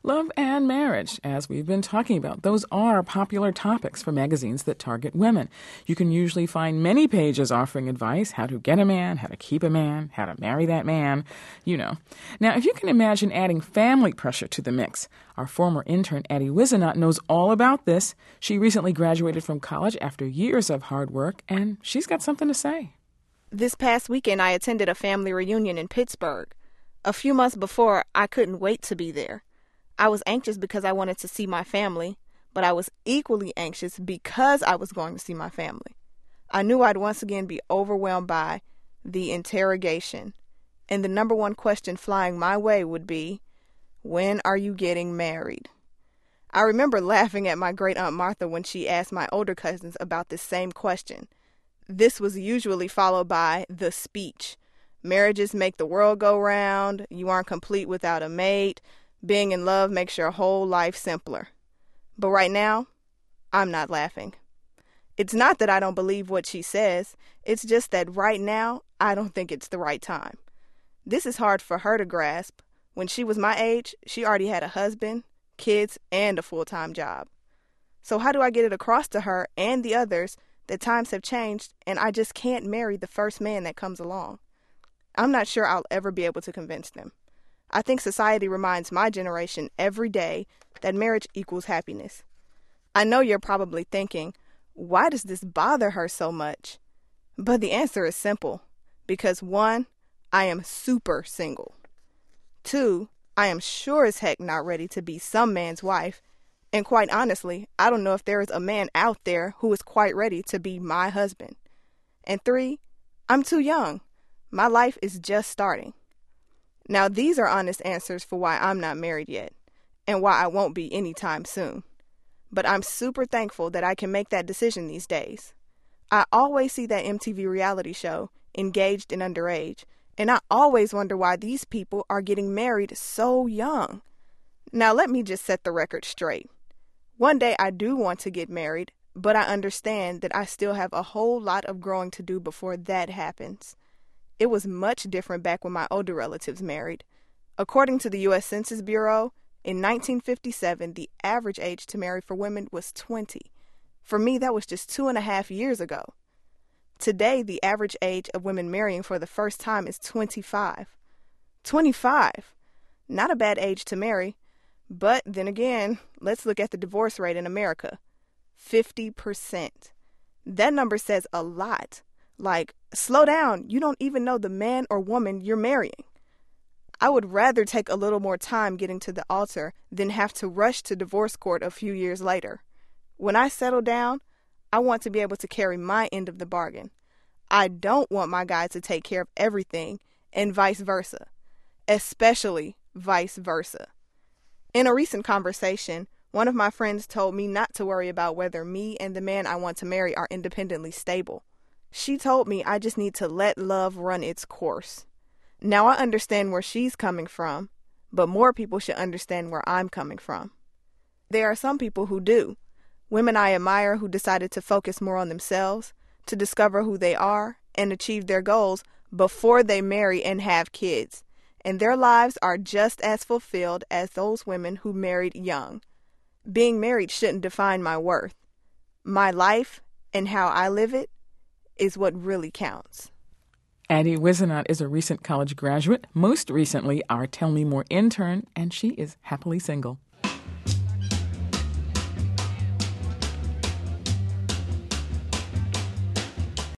Love and marriage, as we've been talking about, those are popular topics for magazines that target women. You can usually find many pages offering advice, how to get a man, how to keep a man, how to marry that man, you know. Now, if you can imagine adding family pressure to the mix, our former intern, Addie Wizenot, knows all about this. She recently graduated from college after years of hard work, and she's got something to say. This past weekend, I attended a family reunion in Pittsburgh. A few months before, I couldn't wait to be there. I was anxious because I wanted to see my family, but I was equally anxious because I was going to see my family. I knew I'd once again be overwhelmed by the interrogation, and the number one question flying my way would be, when are you getting married? I remember laughing at my great Aunt Martha when she asked my older cousins about this same question. This was usually followed by the speech. Marriages make the world go round. You aren't complete without a mate. Being in love makes your whole life simpler. But right now, I'm not laughing. It's not that I don't believe what she says. It's just that right now, I don't think it's the right time. This is hard for her to grasp. When she was my age, she already had a husband, kids, and a full-time job. So how do I get it across to her and the others that times have changed and I just can't marry the first man that comes along? I'm not sure I'll ever be able to convince them. I think society reminds my generation every day that marriage equals happiness. I know you're probably thinking, why does this bother her so much? But the answer is simple. Because 1, I am super single. 2, I am sure as heck not ready to be some man's wife. And quite honestly, I don't know if there is a man out there who is quite ready to be my husband. And 3, I'm too young. My life is just starting. Now, these are honest answers for why I'm not married yet, and why I won't be anytime soon. But I'm super thankful that I can make that decision these days. I always see that MTV reality show, Engaged and Underage, and I always wonder why these people are getting married so young. Now, let me just set the record straight. One day I do want to get married, but I understand that I still have a whole lot of growing to do before that happens. It was much different back when my older relatives married. According to the U.S. Census Bureau, in 1957, the average age to marry for women was 20. For me, that was just 2.5 years ago. Today, the average age of women marrying for the first time is 25. 25! Not a bad age to marry. But then again, let's look at the divorce rate in America. 50%. That number says a lot. Like, slow down, you don't even know the man or woman you're marrying. I would rather take a little more time getting to the altar than have to rush to divorce court a few years later. When I settle down, I want to be able to carry my end of the bargain. I don't want my guy to take care of everything, and vice versa. Especially vice versa. In a recent conversation, one of my friends told me not to worry about whether me and the man I want to marry are independently stable. She told me I just need to let love run its course. Now I understand where she's coming from, but more people should understand where I'm coming from. There are some people who do. Women I admire who decided to focus more on themselves, to discover who they are, and achieve their goals before they marry and have kids. And their lives are just as fulfilled as those women who married young. Being married shouldn't define my worth. My life and how I live it is what really counts. Addie Wizenot is a recent college graduate, most recently our Tell Me More intern, and she is happily single.